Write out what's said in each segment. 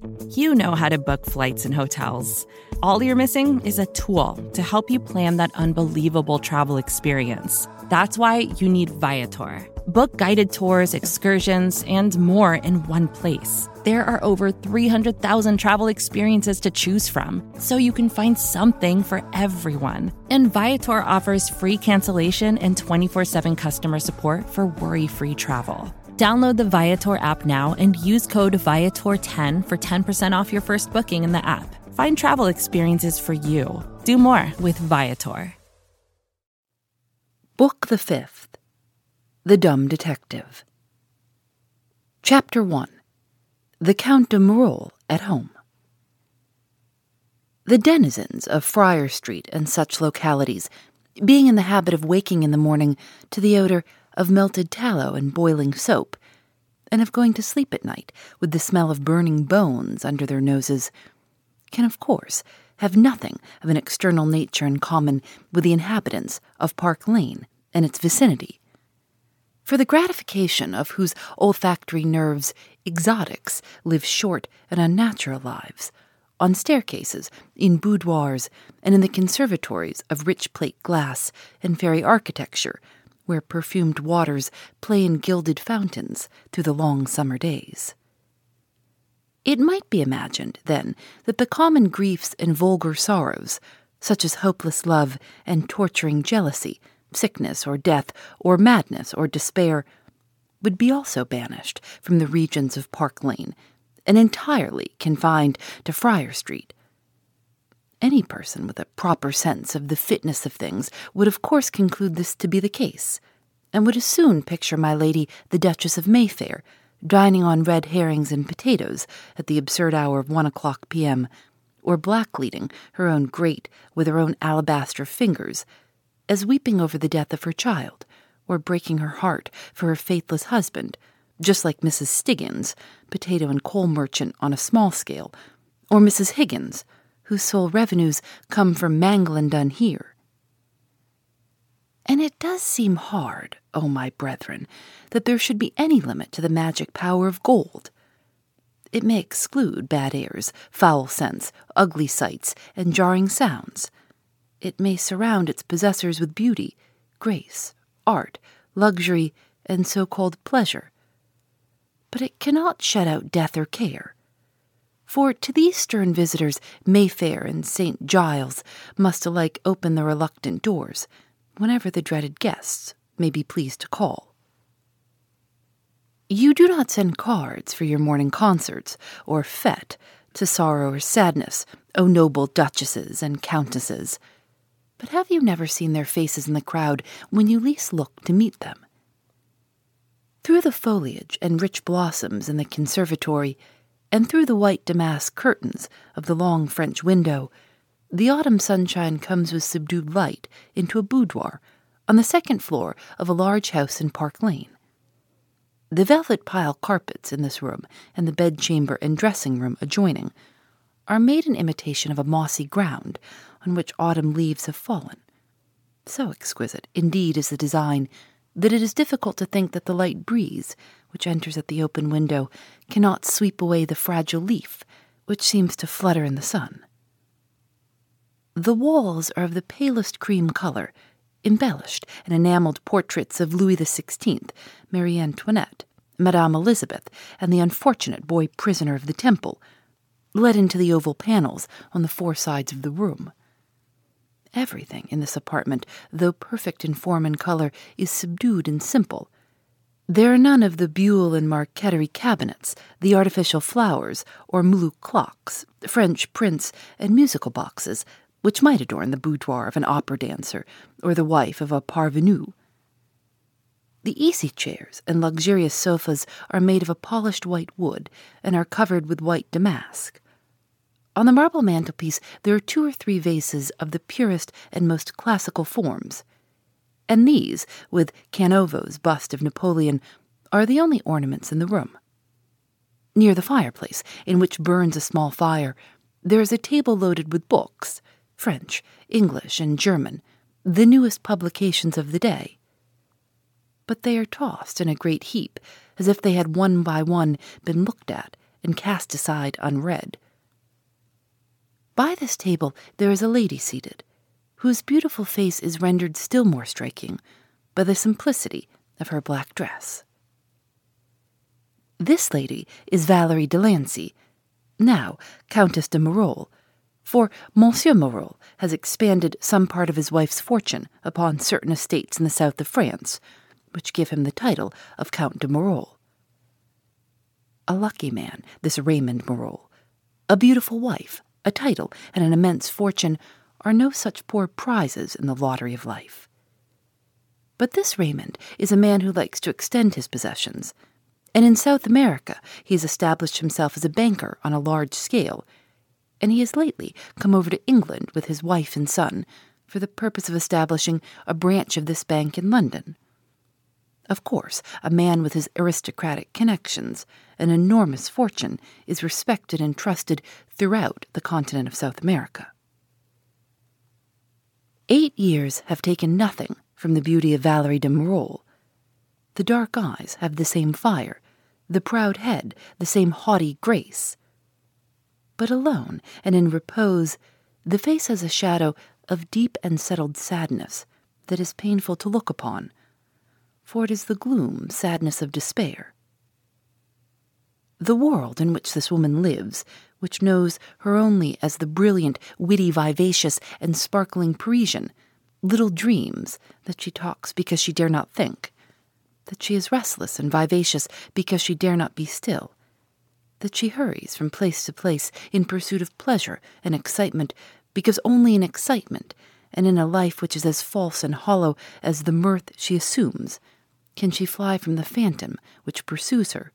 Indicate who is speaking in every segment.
Speaker 1: You know how to book flights and hotels. All you're missing is a tool to help you plan that unbelievable travel experience. That's why you need Viator. Book guided tours, excursions, and more in one place. There are over 300,000 travel experiences to choose from, so you can find something for everyone. And Viator offers free cancellation and 24/7 customer support for worry-free travel. Download the Viator app now and use code Viator10 for 10% off your first booking in the app. Find travel experiences for you. Do more with Viator.
Speaker 2: Book the Fifth. The Dumb Detective. Chapter 1. The Count de Marolles at Home. The denizens of Friar Street and such localities, being in the habit of waking in the morning to the odor of melted tallow and boiling soap, and of going to sleep at night with the smell of burning bones under their noses, can of course have nothing of an external nature in common with the inhabitants of Park Lane and its vicinity. For the gratification of whose olfactory nerves exotics live short and unnatural lives, on staircases, in boudoirs, and in the conservatories of rich plate glass and fairy architecture, where perfumed waters play in gilded fountains through the long summer days. It might be imagined, then, that the common griefs and vulgar sorrows, such as hopeless love and torturing jealousy, sickness or death, or madness or despair, would be also banished from the regions of Park Lane, and entirely confined to Friar Street. Any person with a proper sense of the fitness of things would of course conclude this to be the case, and would as soon picture my lady the Duchess of Mayfair dining on red herrings and potatoes at the absurd hour of 1:00 p.m., or blackleading her own grate with her own alabaster fingers, as weeping over the death of her child, or breaking her heart for her faithless husband, just like Mrs. Stiggins, potato and coal merchant on a small scale, or Mrs. Higgins, whose sole revenues come from Mangle and Dun here. And it does seem hard, O my brethren, that there should be any limit to the magic power of gold. It may exclude bad airs, foul scents, ugly sights, and jarring sounds. It may surround its possessors with beauty, grace, art, luxury, and so-called pleasure. But it cannot shut out death or care. For to these stern visitors Mayfair and St. Giles must alike open the reluctant doors, whenever the dreaded guests may be pleased to call. You do not send cards for your morning concerts or fete to sorrow or sadness, O noble duchesses and countesses. But have you never seen their faces in the crowd when you least look to meet them? Through the foliage and rich blossoms in the conservatory, and through the white damask curtains of the long French window, the autumn sunshine comes with subdued light into a boudoir on the second floor of a large house in Park Lane. The velvet pile carpets in this room, and the bedchamber and dressing-room adjoining, are made in imitation of a mossy ground on which autumn leaves have fallen. So exquisite, indeed, is the design, that it is difficult to think that the light breeze, which enters at the open window, cannot sweep away the fragile leaf, which seems to flutter in the sun. The walls are of the palest cream color, embellished and enamelled portraits of Louis XVI, Marie Antoinette, Madame Elizabeth, and the unfortunate boy prisoner of the Temple, let into the oval panels on the four sides of the room. Everything in this apartment, though perfect in form and color, is subdued and simple. There are none of the buhl and marqueterie cabinets, the artificial flowers, or moulou clocks, French prints, and musical boxes, which might adorn the boudoir of an opera dancer or the wife of a parvenu. The easy-chairs and luxurious sofas are made of a polished white wood and are covered with white damask. On the marble mantelpiece there are 2 or 3 vases of the purest and most classical forms, and these, with Canovo's bust of Napoleon, are the only ornaments in the room. Near the fireplace, in which burns a small fire, there is a table loaded with books, French, English, and German, the newest publications of the day. But they are tossed in a great heap, as if they had one by one been looked at and cast aside unread. By this table there is a lady seated, whose beautiful face is rendered still more striking by the simplicity of her black dress. This lady is Valerie Delancey, now Countess de Marolles, for Monsieur Marolles has expanded some part of his wife's fortune upon certain estates in the south of France, which give him the title of Count de Marolles. A lucky man, this Raymond Marolles. A beautiful wife, a title, and an immense fortune are no such poor prizes in the lottery of life. But this Raymond is a man who likes to extend his possessions, and in South America he has established himself as a banker on a large scale, and he has lately come over to England with his wife and son for the purpose of establishing a branch of this bank in London. Of course, a man with his aristocratic connections, an enormous fortune, is respected and trusted throughout the continent of South America. 8 years have taken nothing from the beauty of Valerie de Marolles. The dark eyes have the same fire, the proud head the same haughty grace. But alone and in repose, the face has a shadow of deep and settled sadness that is painful to look upon, for it is the gloom sadness of despair. The world in which this woman lives, which knows her only as the brilliant, witty, vivacious, and sparkling Parisian, little dreams that she talks because she dare not think, that she is restless and vivacious because she dare not be still, that she hurries from place to place in pursuit of pleasure and excitement because only in excitement, and in a life which is as false and hollow as the mirth she assumes, can she fly from the phantom which pursues her.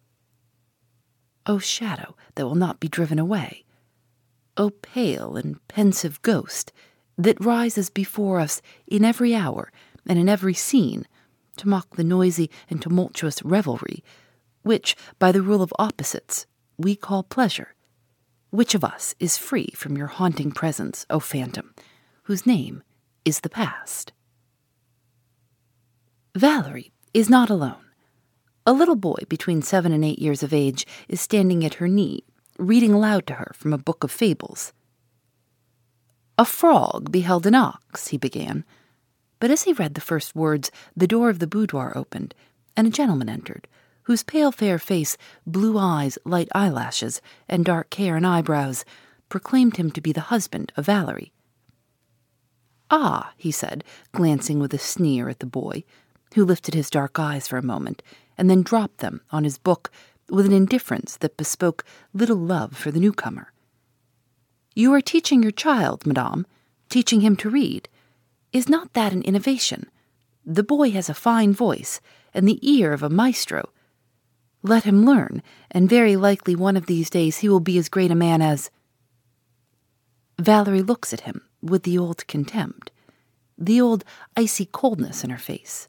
Speaker 2: O shadow that will not be driven away! O pale and pensive ghost that rises before us in every hour and in every scene to mock the noisy and tumultuous revelry, which, by the rule of opposites, we call pleasure. Which of us is free from your haunting presence, O phantom, whose name is the past? Valerie is not alone. A little boy between 7 and 8 years of age is standing at her knee, reading aloud to her from a book of fables. "A frog beheld an ox," he began, but as he read the first words, the door of the boudoir opened, and a gentleman entered, whose pale fair face, blue eyes, light eyelashes, and dark hair and eyebrows proclaimed him to be the husband of Valerie. "Ah," he said, glancing with a sneer at the boy, who lifted his dark eyes for a moment, and then dropped them on his book with an indifference that bespoke little love for the newcomer. "You are teaching your child, madame, teaching him to read. Is not that an innovation? The boy has a fine voice, and the ear of a maestro. Let him learn, and very likely one of these days he will be as great a man as—" Valerie looks at him with the old contempt, the old icy coldness in her face.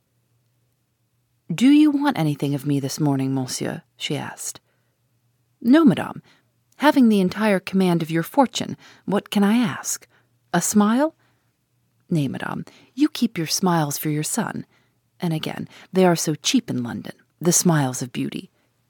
Speaker 2: "Do you want anything of me this morning, monsieur?" she asked. "No, madame. Having the entire command of your fortune, what can I ask? A smile? Nay, madame, you keep your smiles for your son. And again, they are so cheap in London, the smiles of beauty.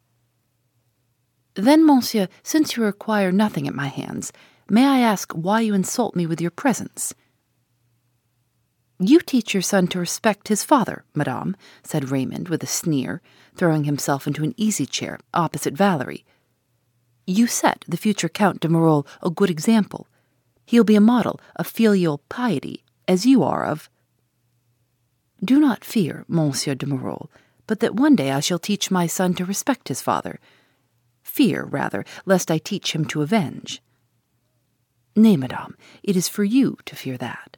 Speaker 2: Then, monsieur, since you require nothing at my hands, may I ask why you insult me with your presence?" "You teach your son to respect his father, madame," said Raymond with a sneer, throwing himself into an easy-chair opposite Valerie. "You set the future Count de Marolles a good example. He'll be a model of filial piety, as you are of—" "Do not fear, Monsieur de Marolles, but that one day I shall teach my son to respect his father. Fear, rather, lest I teach him to avenge." "Nay, madame, it is for you to fear that."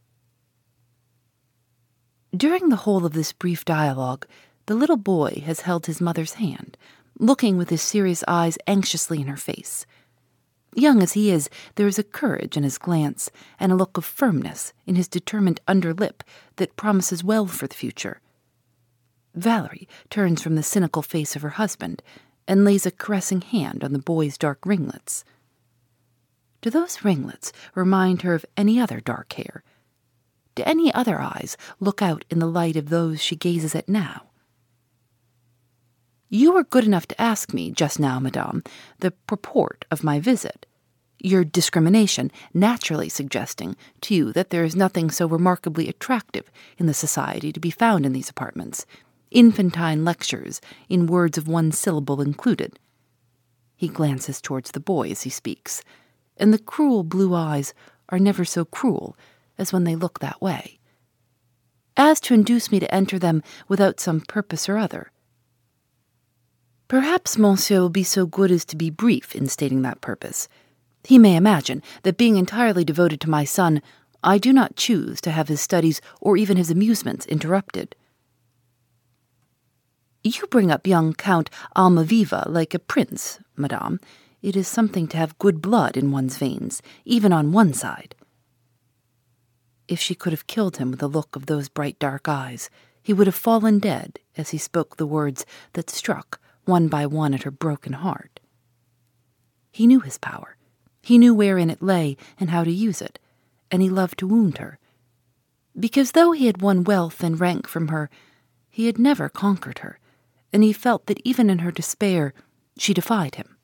Speaker 2: During the whole of this brief dialogue, the little boy has held his mother's hand, looking with his serious eyes anxiously in her face. Young as he is, there is a courage in his glance and a look of firmness in his determined under lip that promises well for the future. Valerie turns from the cynical face of her husband and lays a caressing hand on the boy's dark ringlets. Do those ringlets remind her of any other dark hair? Do any other eyes look out in the light of those she gazes at now? You were good enough to ask me, just now, madame, the purport of my visit, your discrimination naturally suggesting to you that there is nothing so remarkably attractive in the society to be found in these apartments, infantine lectures, in words of one syllable included. He glances towards the boy as he speaks, and the cruel blue eyes are never so cruel as when they look that way, as to induce me to enter them without some purpose or other. Perhaps monsieur will be so good as to be brief in stating that purpose. He may imagine that being entirely devoted to my son, I do not choose to have his studies or even his amusements interrupted. You bring up young Count Almaviva like a prince, madame. It is something to have good blood in one's veins, even on one side. If she could have killed him with the look of those bright dark eyes, he would have fallen dead as he spoke the words that struck one by one at her broken heart. He knew his power. He knew wherein it lay and how to use it, and he loved to wound her. Because though he had won wealth and rank from her, he had never conquered her, and he felt that even in her despair she defied him.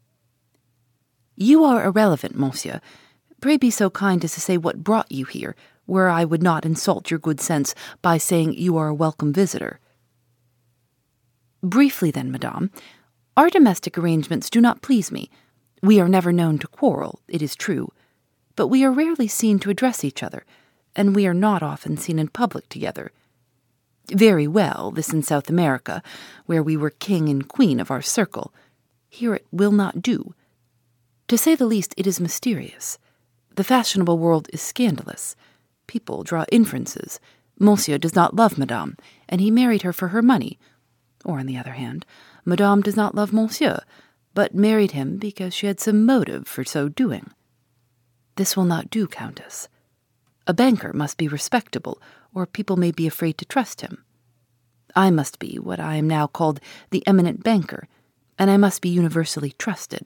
Speaker 2: You are irrelevant, monsieur. Pray be so kind as to say what brought you here, where I would not insult your good sense by saying you are a welcome visitor. Briefly then, madame, our domestic arrangements do not please me. We are never known to quarrel, it is true, but we are rarely seen to address each other, and we are not often seen in public together. Very well, this in South America, where we were king and queen of our circle. Here it will not do. To say the least, it is mysterious. The fashionable world is scandalous. People draw inferences. Monsieur does not love madame, and he married her for her money. Or, on the other hand, madame does not love monsieur, but married him because she had some motive for so doing. This will not do, Countess. A banker must be respectable, or people may be afraid to trust him. I must be what I am now called the eminent banker, and I must be universally trusted.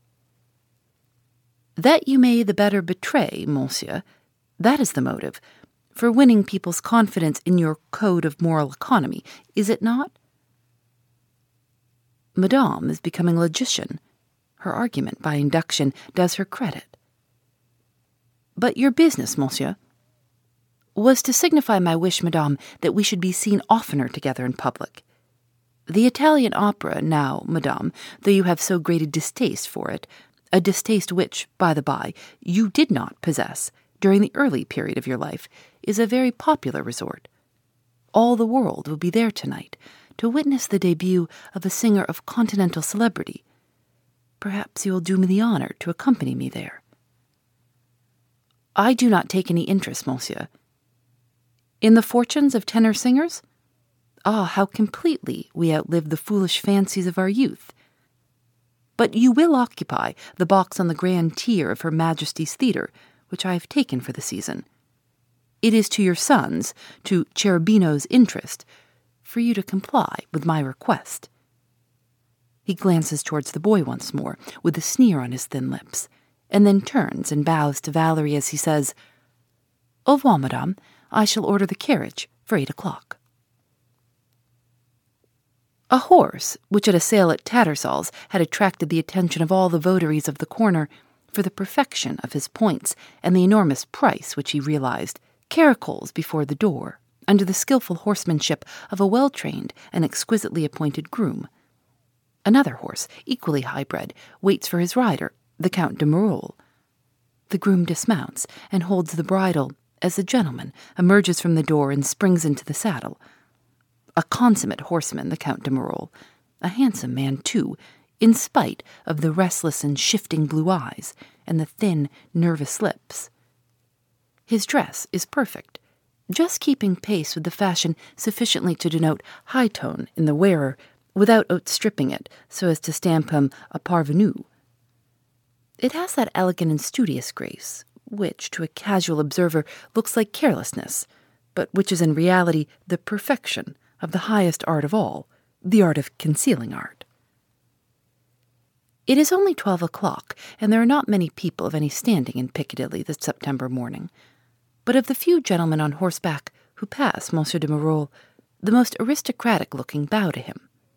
Speaker 2: That you may the better betray, monsieur, that is the motive, for winning people's confidence in your code of moral economy, is it not? Madame is becoming logician. Her argument, by induction, does her credit. But your business, monsieur, was to signify my wish, madame, that we should be seen oftener together in public. The Italian opera now, madame, though you have so great a distaste for it, a distaste which, by the by, you did not possess during the early period of your life, is a very popular resort. All the world will be there tonight to witness the debut of a singer of continental celebrity. Perhaps you will do me the honor to accompany me there. I do not take any interest, monsieur. In the fortunes of tenor singers? Ah, how completely we outlive the foolish fancies of our youth. But you will occupy the box on the grand tier of Her Majesty's Theatre, which I have taken for the season. It is to your son's, to Cherubino's interest, for you to comply with my request. He glances towards the boy once more, with a sneer on his thin lips, and then turns and bows to Valerie as he says, Au revoir, madame. I shall order the carriage for 8 o'clock. A horse, which at a sale at Tattersall's had attracted the attention of all the votaries of the corner for the perfection of his points and the enormous price which he realized, caracoles before the door, under the skilful horsemanship of a well-trained and exquisitely appointed groom. Another horse, equally high-bred, waits for his rider, the Count de Marolles. The groom dismounts and holds the bridle as the gentleman emerges from the door and springs into the saddle. A consummate horseman, the Count de Marolles, a handsome man, too, in spite of the restless and shifting blue eyes and the thin, nervous lips. His dress is perfect, just keeping pace with the fashion sufficiently to denote high tone in the wearer without outstripping it so as to stamp him a parvenu. It has that elegant and studious grace, which to a casual observer looks like carelessness, but which is in reality the perfection of the highest art of all, the art of concealing art. It is only 12 o'clock, and there are not many people of any standing in Piccadilly this September morning. But of the few gentlemen on horseback who pass Monsieur de Marolles, the most aristocratic-looking bow to him.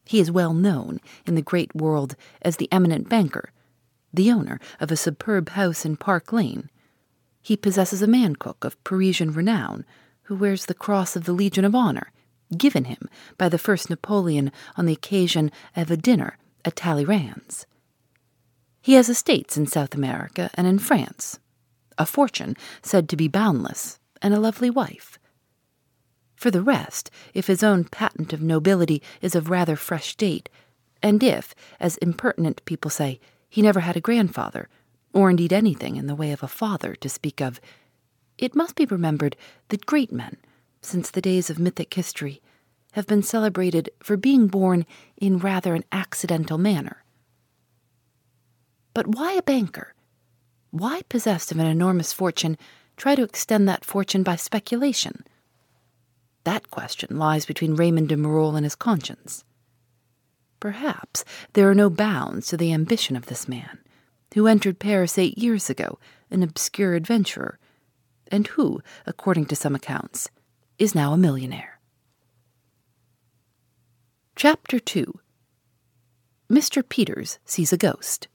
Speaker 2: He is well known in the great world as the eminent banker, the owner of a superb house in Park Lane. He possesses a man-cook of Parisian renown who wears the Cross of the Legion of Honor, given him by the first Napoleon on the occasion of a dinner at Talleyrand's. He has estates in South America and in France, a fortune said to be boundless, and a lovely wife. For the rest, if his own patent of nobility is of rather fresh date, and if, as impertinent people say, he never had a grandfather, or indeed anything in the way of a father to speak of, it must be remembered that great men, since the days of mythic history, have been celebrated for being born in rather an accidental manner. But why a banker? Why, possessed of an enormous fortune, try to extend that fortune by speculation? That question lies between Raymond de Marolles and his conscience. Perhaps there are no bounds to the ambition of this man, who entered Paris 8 years ago, an obscure adventurer, and who, according to some accounts, is now a millionaire. Chapter 2. Mr. Peters Sees a Ghost.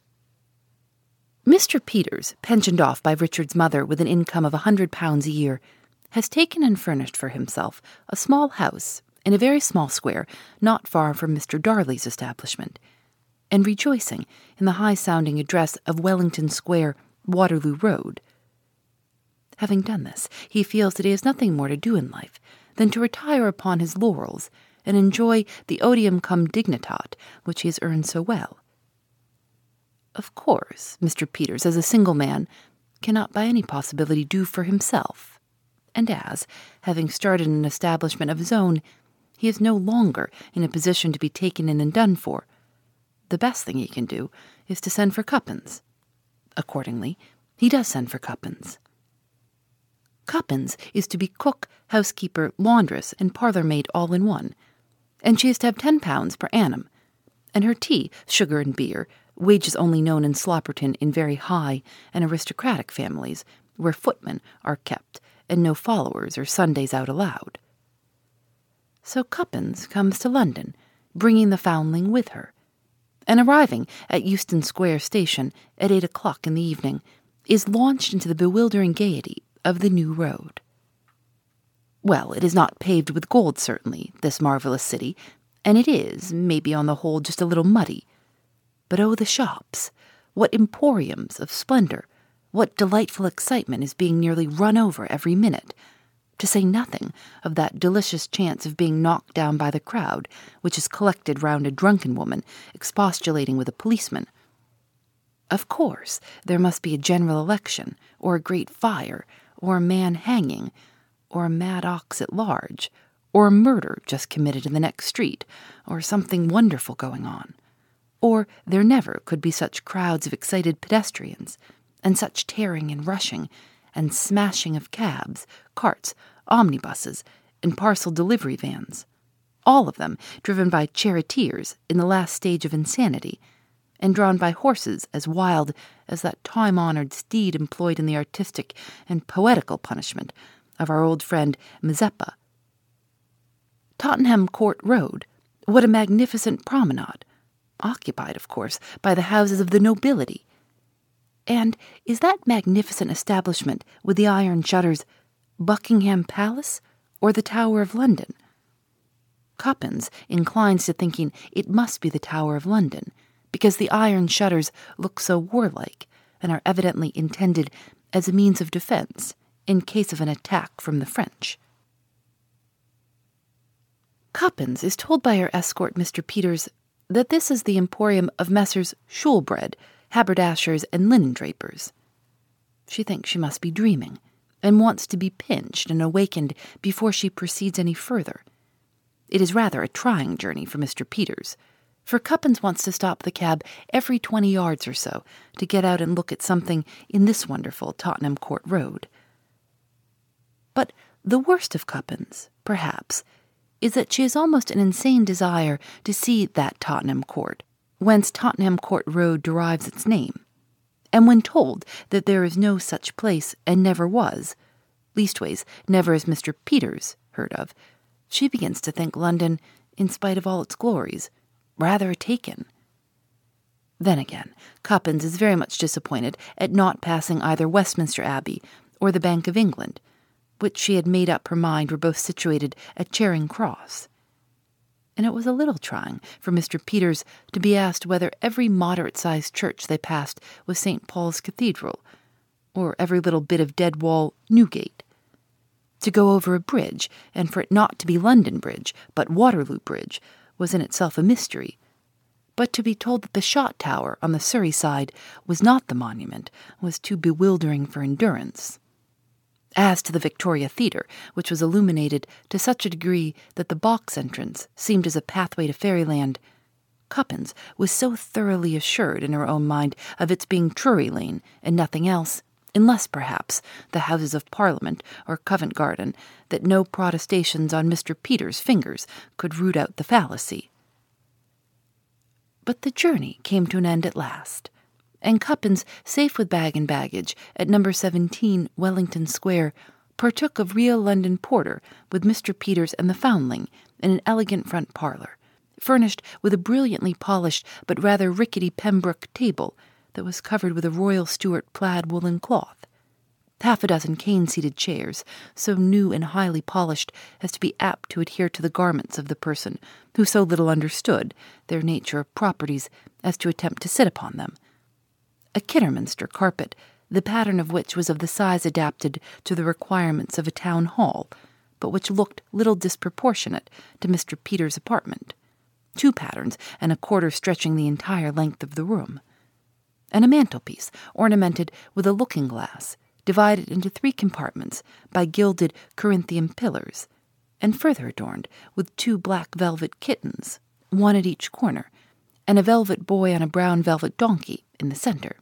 Speaker 2: Mr. Peters, pensioned off by Richard's mother with an income of £100 a year, has taken and furnished for himself a small house in a very small square not far from Mr. Darley's establishment, and rejoicing in the high-sounding address of Wellington Square, Waterloo Road. Having done this, he feels that he has nothing more to do in life than to retire upon his laurels and enjoy the odium cum dignitate which he has earned so well. Of course, Mr. Peters, as a single man, cannot by any possibility do for himself, and as, having started an establishment of his own, he is no longer in a position to be taken in and done for, the best thing he can do is to send for Cuppins. Accordingly, he does send for Cuppins. Cuppins is to be cook, housekeeper, laundress, and parlour-maid all in one, and she is to have £10 per annum, and her tea, sugar, and beer, wages only known in Slopperton in very high and aristocratic families, where footmen are kept, and no followers or Sundays out allowed. So Cuppins comes to London, bringing the foundling with her, and arriving at Euston Square station at 8 o'clock in the evening, is launched into the bewildering gaiety of the New Road. Well, it is not paved with gold, certainly, this marvellous city, and it is, maybe on the whole, just a little muddy. But oh, the shops! What emporiums of splendor! What delightful excitement is being nearly run over every minute, to say nothing of that delicious chance of being knocked down by the crowd which is collected round a drunken woman expostulating with a policeman. Of course, there must be a general election, or a great fire, or a man hanging, or a mad ox at large, or a murder just committed in the next street, or something wonderful going on. Or there never could be such crowds of excited pedestrians, and such tearing and rushing, and smashing of cabs, carts, omnibuses, and parcel delivery vans, all of them driven by charioteers in the last stage of insanity, and drawn by horses as wild as that time-honored steed employed in the artistic and poetical punishment of our old friend Mazeppa. Tottenham Court Road, what a magnificent promenade, occupied, of course, by the houses of the nobility. And is that magnificent establishment with the iron shutters Buckingham Palace or the Tower of London? Cuppins inclines to thinking it must be the Tower of London, because the iron shutters look so warlike and are evidently intended as a means of defense in case of an attack from the French. Cuppins is told by her escort, Mr. Peters, that this is the emporium of Messrs. Shoolbred, haberdashers, and linen-drapers. She thinks she must be dreaming, and wants to be pinched and awakened before she proceeds any further. It is rather a trying journey for Mr. Peters, for Cuppins wants to stop the cab every 20 yards or so to get out and look at something in this wonderful Tottenham Court Road. But the worst of Cuppins, perhaps, is that she has almost an insane desire to see that Tottenham Court, whence Tottenham Court Road derives its name, and when told that there is no such place and never was, leastways never as Mr. Peters heard of, she begins to think London, in spite of all its glories, rather taken. Then again, Cuppins is very much disappointed at not passing either Westminster Abbey or the Bank of England, which she had made up her mind were both situated at Charing Cross. And it was a little trying for Mr. Peters to be asked whether every moderate-sized church they passed was St. Paul's Cathedral, or every little bit of dead wall Newgate. To go over a bridge, and for it not to be London Bridge, but Waterloo Bridge, was in itself a mystery. But to be told that the Shot Tower on the Surrey side was not the monument was too bewildering for endurance. As to the Victoria Theatre, which was illuminated to such a degree that the box entrance seemed as a pathway to fairyland, Cuppins was so thoroughly assured in her own mind of its being Drury Lane and nothing else, unless, perhaps, the Houses of Parliament or Covent Garden, that no protestations on Mr. Peters' fingers could root out the fallacy. But the journey came to an end at last, and Cuppins, safe with bag and baggage, at number 17 Wellington Square, partook of real London porter with Mr. Peters and the Foundling in an elegant front parlour, furnished with a brilliantly polished but rather rickety Pembroke table that was covered with a Royal Stuart plaid woolen cloth, half a dozen cane-seated chairs, so new and highly polished as to be apt to adhere to the garments of the person who so little understood their nature of properties as to attempt to sit upon them, a Kidderminster carpet, the pattern of which was of the size adapted to the requirements of a town hall, but which looked little disproportionate to Mr. Peters' apartment, 2 patterns and a quarter stretching the entire length of the room, and a mantelpiece ornamented with a looking-glass, divided into 3 compartments by gilded Corinthian pillars, and further adorned with 2 black velvet kittens, 1 at each corner, and a velvet boy on a brown velvet donkey in the centre.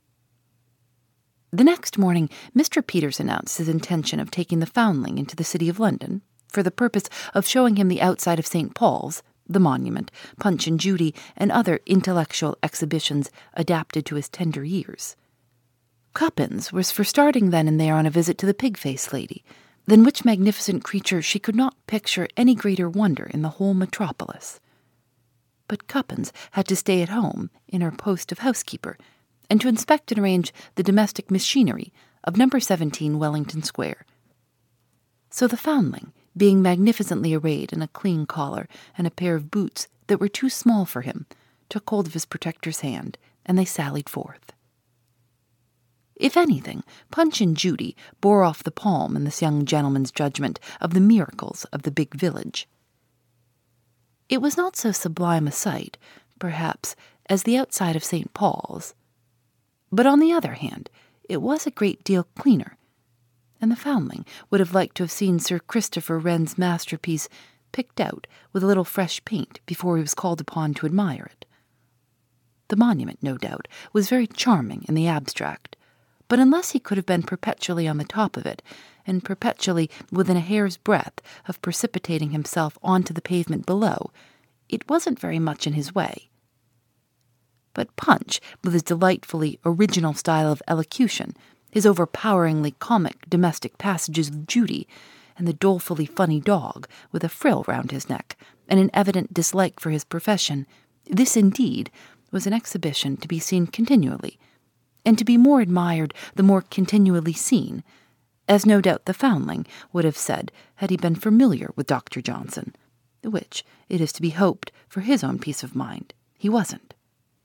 Speaker 2: The next morning, Mr. Peters announced his intention of taking the Foundling into the City of London for the purpose of showing him the outside of St. Paul's, the Monument, Punch and Judy, and other intellectual exhibitions adapted to his tender years. Cuppins was for starting then and there on a visit to the Pig-faced Lady, than which magnificent creature she could not picture any greater wonder in the whole metropolis. But Cuppins had to stay at home in her post of housekeeper, and to inspect and arrange the domestic machinery of number 17 Wellington Square. So the Foundling, being magnificently arrayed in a clean collar and a pair of boots that were too small for him, took hold of his protector's hand, and they sallied forth. If anything, Punch and Judy bore off the palm in this young gentleman's judgment of the miracles of the big village. It was not so sublime a sight, perhaps, as the outside of St. Paul's, but on the other hand, it was a great deal cleaner, and the Foundling would have liked to have seen Sir Christopher Wren's masterpiece picked out with a little fresh paint before he was called upon to admire it. The monument, no doubt, was very charming in the abstract, but unless he could have been perpetually on the top of it, and perpetually within a hair's breadth of precipitating himself onto the pavement below, it wasn't very much in his way. But Punch, with his delightfully original style of elocution, his overpoweringly comic domestic passages with Judy, and the dolefully funny dog with a frill round his neck, and an evident dislike for his profession, this indeed was an exhibition to be seen continually, and to be more admired the more continually seen, as no doubt the Foundling would have said had he been familiar with Dr. Johnson, which, it is to be hoped, for his own peace of mind, he wasn't.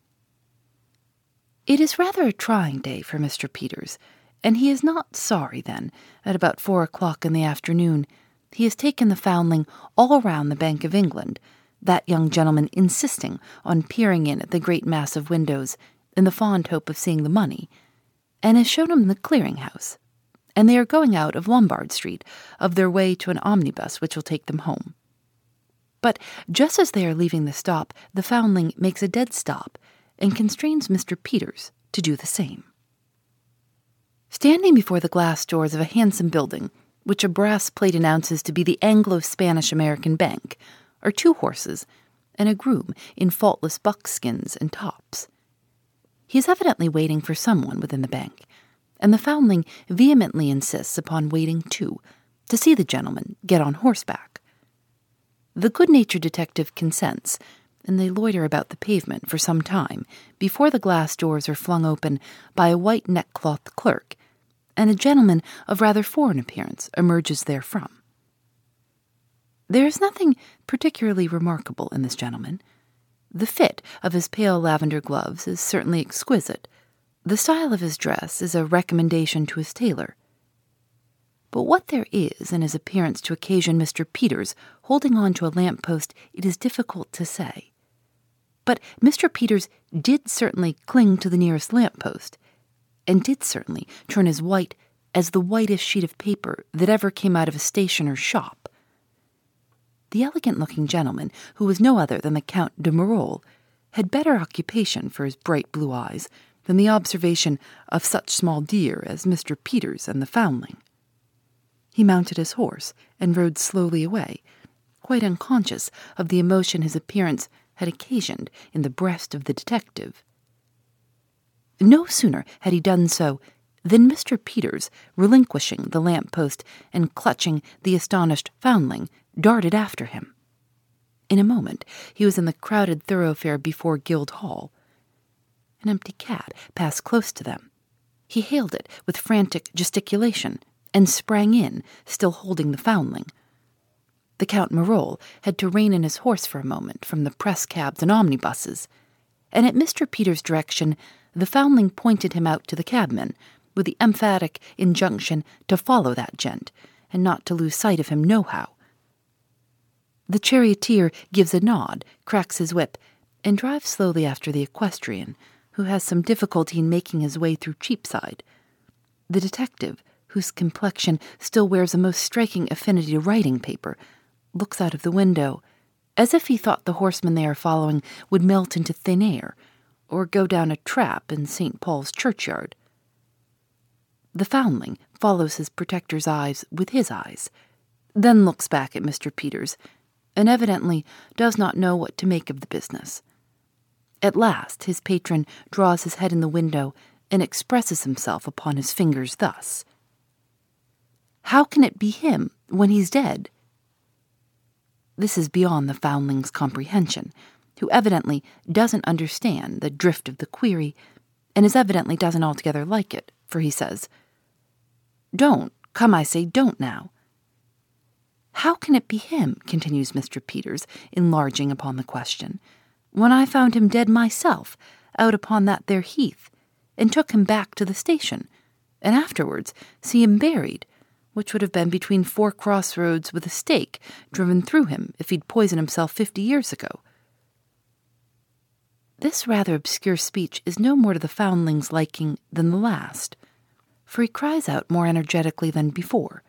Speaker 2: It is rather a trying day for Mr. Peters, and he is not sorry then, at about 4 o'clock in the afternoon, he has taken the Foundling all round the Bank of England, that young gentleman insisting on peering in at the great massive windows, in the fond hope of seeing the money, and has shown him the Clearing House, and they are going out of Lombard Street, of their way to an omnibus which will take them home. But just as they are leaving the stop, the Foundling makes a dead stop, and constrains Mr. Peters to do the same. Standing before the glass doors of a handsome building, which a brass plate announces to be the Anglo-Spanish-American Bank, are 2 horses, and a groom in faultless buckskins and tops. He is evidently waiting for someone within the bank, and the Foundling vehemently insists upon waiting too, to see the gentleman get on horseback. The good-natured detective consents, and they loiter about the pavement for some time before the glass doors are flung open by a white neckcloth clerk, and a gentleman of rather foreign appearance emerges therefrom. There is nothing particularly remarkable in this gentleman. The fit of his pale lavender gloves is certainly exquisite. The style of his dress is a recommendation to his tailor. But what there is in his appearance to occasion Mr. Peters holding on to a lamp-post, it is difficult to say. But Mr. Peters did certainly cling to the nearest lamp-post, and did certainly turn as white as the whitest sheet of paper that ever came out of a stationer's shop. The elegant-looking gentleman, who was no other than the Count de Marolles, had better occupation for his bright blue eyes than the observation of such small deer as Mr. Peters and the foundling. He mounted his horse and rode slowly away, quite unconscious of the emotion his appearance had occasioned in the breast of the detective. No sooner had he done so than Mr. Peters, relinquishing the lamp-post and clutching the astonished foundling, darted after him. In a moment he was in the crowded thoroughfare before Guildhall. An empty cat passed close to them. He hailed it with frantic gesticulation and sprang in, still holding the foundling. The Count Marolles had to rein in his horse for a moment from the press cabs and omnibuses, and at Mr. Peters' direction the foundling pointed him out to the cabman, with the emphatic injunction to follow that gent, and not to lose sight of him nohow. The charioteer gives a nod, cracks his whip, and drives slowly after the equestrian, who has some difficulty in making his way through Cheapside. The detective, whose complexion still wears a most striking affinity to writing paper, looks out of the window, as if he thought the horseman they are following would melt into thin air, or go down a trap in St. Paul's churchyard. The foundling follows his protector's eyes with his eyes, then looks back at Mr. Peters, and evidently does not know what to make of the business. At last his patron draws his head in the window and expresses himself upon his fingers thus: "How can it be him when he's dead?" This is beyond the foundling's comprehension, who evidently doesn't understand the drift of the query, and as evidently doesn't altogether like it, for he says, "Don't, come I say, don't now." "How can it be him," continues Mr. Peters, enlarging upon the question, "when I found him dead myself, out upon that there heath, and took him back to the station, and afterwards see him buried, which would have been between 4 crossroads with a stake driven through him if he'd poisoned himself 50 years ago." This rather obscure speech is no more to the foundling's liking than the last, for he cries out more energetically than before,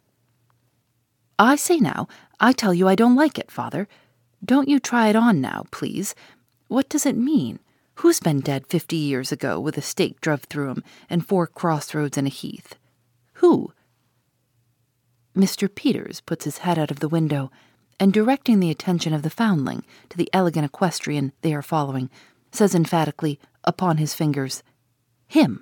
Speaker 2: "I say now, I tell you I don't like it, Father. Don't you try it on now, please. What does it mean? Who's been dead 50 years ago with a stake druv through him and 4 crossroads and a heath? Who?" Mr. Peters puts his head out of the window, and directing the attention of the foundling to the elegant equestrian they are following, says emphatically, upon his fingers, "Him."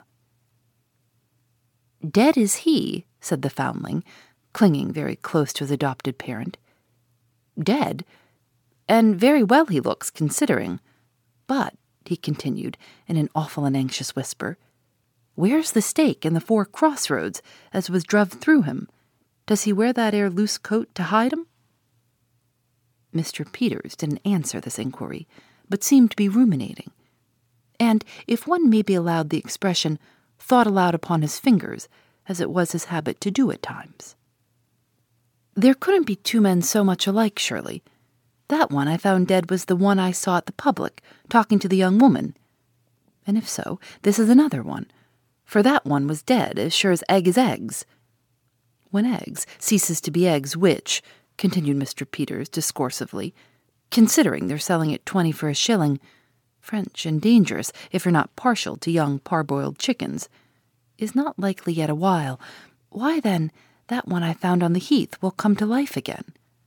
Speaker 2: "Dead is he," said the foundling, clinging very close to his adopted parent. "Dead? And very well he looks, considering. But," he continued, in an awful and anxious whisper, "where's the stake and the 4 crossroads as was druv through him? Does he wear that 'ere loose coat to hide 'em?" Mr. Peters didn't answer this inquiry, but seemed to be ruminating, and, if one may be allowed the expression, thought aloud upon his fingers, as it was his habit to do at times. "There couldn't be 2 men so much alike, surely. That one I found dead was the one I saw at the public, talking to the young woman. And if so, this is another one, for that one was dead as sure as egg is eggs. When eggs ceases to be eggs, which," continued Mr. Peters discoursively, "considering they're selling at 20 for a shilling, French and dangerous if you're not partial to young parboiled chickens, is not likely yet a while, why then, that one I found on the heath will come to life again."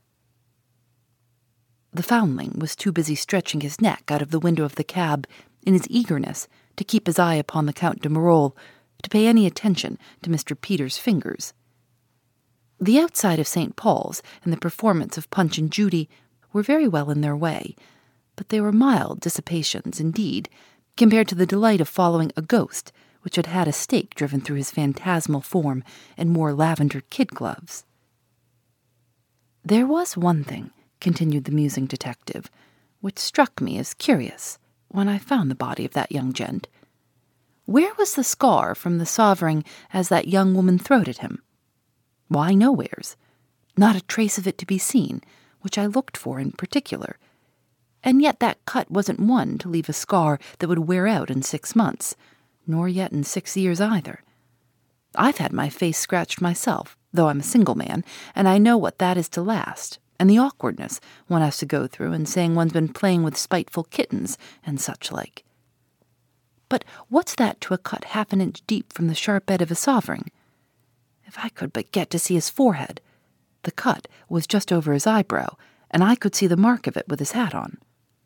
Speaker 2: The foundling was too busy stretching his neck out of the window of the cab in his eagerness to keep his eye upon the Count de Marolles to pay any attention to Mr. Peters' fingers. The outside of St. Paul's and the performance of Punch and Judy were very well in their way, but they were mild dissipations indeed, compared to the delight of following a ghost which had had a stake driven through his phantasmal form and wore lavender kid gloves. "There was one thing," continued the musing detective, "which struck me as curious when I found the body of that young gent. Where was the scar from the sovereign as that young woman throwed at him? Why, nowheres. Not a trace of it to be seen, which I looked for in particular. And yet that cut wasn't one to leave a scar that would wear out in 6 months, nor yet in 6 years either. I've had my face scratched myself, though I'm a single man, and I know what that is to last, and the awkwardness one has to go through in saying one's been playing with spiteful kittens and such like. But what's that to a cut half an inch deep from the sharp end of a sovereign? If I could but get to see his forehead. The cut was just over his eyebrow, and I could see the mark of it with his hat on."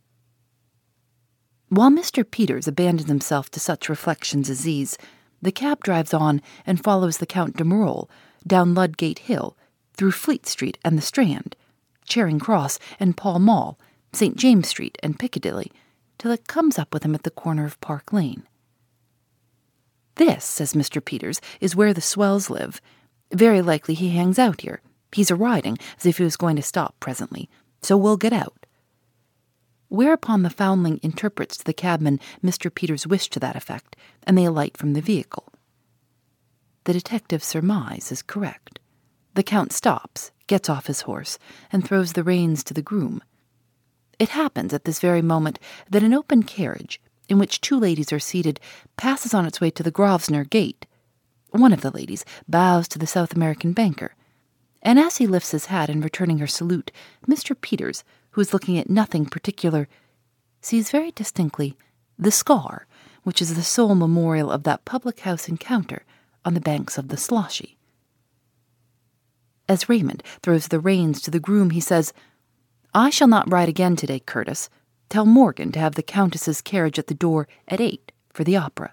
Speaker 2: While Mr. Peters abandons himself to such reflections as these, the cab drives on and follows the Count de Morolle down Ludgate Hill, through Fleet Street and the Strand, Charing Cross and Pall Mall, St. James Street and Piccadilly, till it comes up with him at the corner of Park Lane. "This," says Mr. Peters, "is where the swells live. Very likely he hangs out here. He's a-riding, as if he was going to stop presently, so we'll get out." Whereupon the foundling interprets to the cabman Mr. Peters' wish to that effect, and they alight from the vehicle. The detective's surmise is correct. The Count stops, gets off his horse, and throws the reins to the groom. It happens at this very moment that an open carriage, in which 2 ladies are seated, passes on its way to the Grosvenor Gate. One of the ladies bows to the South American banker, and as he lifts his hat in returning her salute, Mr. Peters, who is looking at nothing particular, sees very distinctly the scar, which is the sole memorial of that public-house encounter on the banks of the Sloshy. As Raymond throws the reins to the groom, he says, "I shall not ride again today, Curtis. Tell Morgan to have the Countess's carriage at the door at 8 for the opera."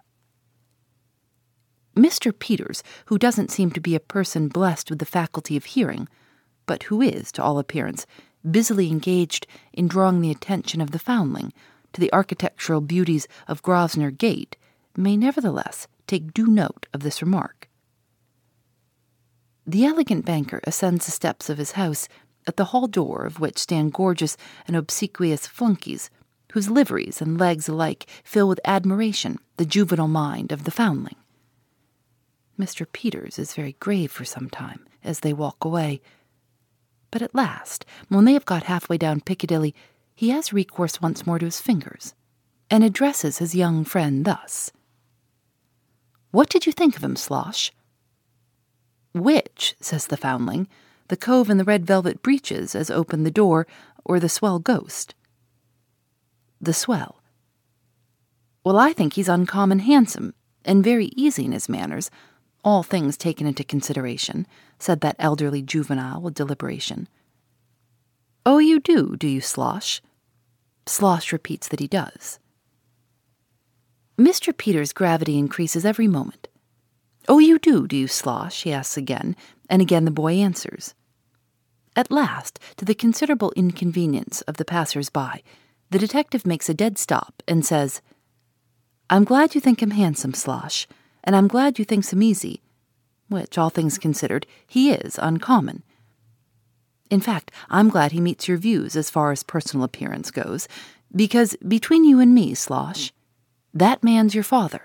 Speaker 2: Mr. Peters, who doesn't seem to be a person blessed with the faculty of hearing, but who is, to all appearance, busily engaged in drawing the attention of the foundling to the architectural beauties of Grosvenor Gate, may nevertheless take due note of this remark. The elegant banker ascends the steps of his house, at the hall door of which stand gorgeous and obsequious flunkeys, whose liveries and legs alike fill with admiration the juvenile mind of the foundling. Mr. Peters is very grave for some time as they walk away, but at last, when they have got halfway down Piccadilly, he has recourse once more to his fingers, and addresses his young friend thus: "What did you think of him, Slosh?" "Which," says the foundling, "the cove in the red velvet breeches as opened the door, or the swell ghost?" "The swell." "Well, I think he's uncommon handsome, and very easy in his manners, all things taken into consideration," said that elderly juvenile with deliberation. "Oh, you do you, Slosh?" Slosh repeats that he does. Mr. Peters' gravity increases every moment. "Oh, you do you, Slosh?" he asks again, and again the boy answers. At last, to the considerable inconvenience of the passers-by, the detective makes a dead stop and says, "I'm glad you think him handsome, Slosh, and I'm glad you thinks him easy, which, all things considered, he is uncommon. In fact, I'm glad he meets your views as far as personal appearance goes, because between you and me, Slosh, that man's your father."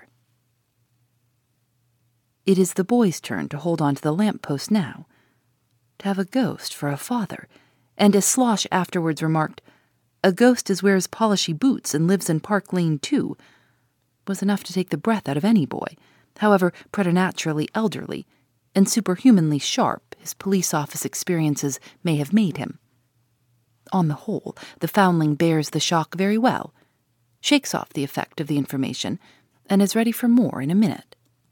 Speaker 2: It is the boy's turn to hold on to the lamp-post now. To have a ghost for a father, and as Slosh afterwards remarked, "A ghost as wears polishy boots and lives in Park Lane too," was enough to take the breath out of any boy, however preternaturally elderly and superhumanly sharp his police office experiences may have made him. On the whole, the foundling bears the shock very well, shakes off the effect of the information, and is ready for more in a minute.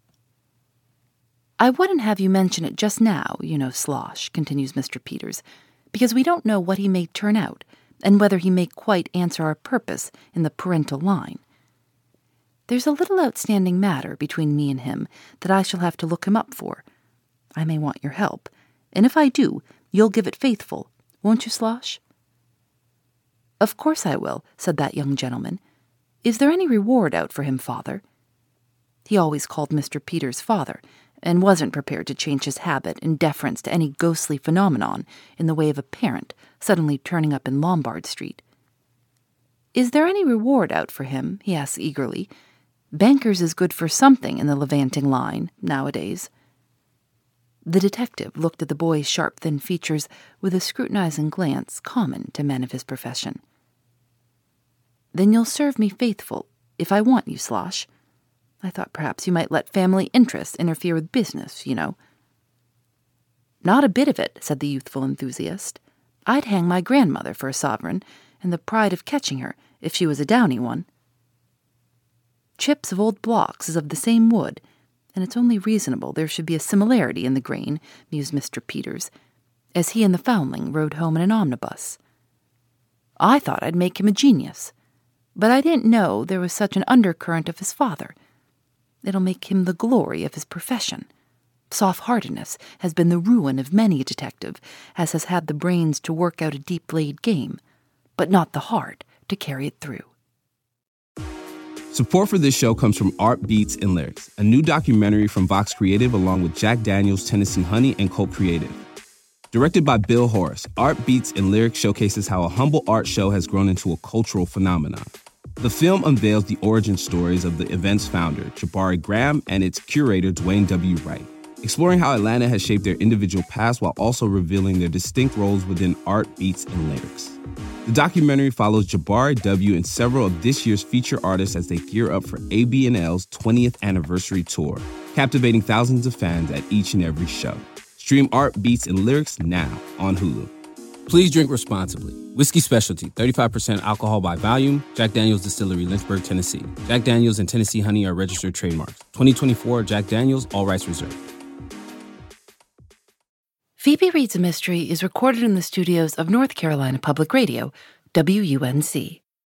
Speaker 2: "I wouldn't have you mention it just now, you know, Slosh," continues Mr. Peters, "because we don't know what he may turn out, and whether he may quite answer our purpose in the parental line. There's a little outstanding matter between me and him that I shall have to look him up for. I may want your help, and if I do, you'll give it faithful, won't you, Slosh?" "Of course I will," said that young gentleman. "Is there any reward out for him, Father?" He always called Mr. Peters father, and wasn't prepared to change his habit in deference to any ghostly phenomenon in the way of a parent suddenly turning up in Lombard Street. "Is there any reward out for him?" he asked eagerly. "Bankers is good for something in the levanting line, nowadays." The detective looked at the boy's sharp, thin features with a scrutinizing glance common to men of his profession. "Then you'll serve me faithful, if I want you, Slosh. I thought perhaps you might let family interests interfere with business, you know." "Not a bit of it," said the youthful enthusiast. "I'd hang my grandmother for a sovereign, and the pride of catching her, if she was a downy one." "Chips of old blocks is of the same wood, and it's only reasonable there should be a similarity in the grain," mused Mr. Peters, as he and the foundling rode home in an omnibus. "I thought I'd make him a genius, but I didn't know there was such an undercurrent of his father. It'll make him the glory of his profession. Soft-heartedness has been the ruin of many a detective, as has had the brains to work out a deep-laid game, but not the heart to carry it through."
Speaker 3: Support for this show comes from Art Beats and Lyrics, a new documentary from Vox Creative along with Jack Daniels, Tennessee Honey, and Colt Creative. Directed by Bill Horace, Art Beats and Lyrics showcases how a humble art show has grown into a cultural phenomenon. The film unveils the origin stories of the event's founder, Jabari Graham, and its curator, Dwayne W. Wright, exploring how Atlanta has shaped their individual paths while also revealing their distinct roles within Art Beats and Lyrics. The documentary follows Jabari W. and several of this year's feature artists as they gear up for ABNL's 20th anniversary tour, captivating thousands of fans at each and every show. Stream Art Beats and Lyrics now on Hulu. Please drink responsibly. Whiskey Specialty, 35% alcohol by volume. Jack Daniels Distillery, Lynchburg, Tennessee. Jack Daniels and Tennessee Honey are registered trademarks. 2024 Jack Daniels, all rights reserved.
Speaker 2: Phoebe Reads a Mystery is recorded in the studios of North Carolina Public Radio, WUNC.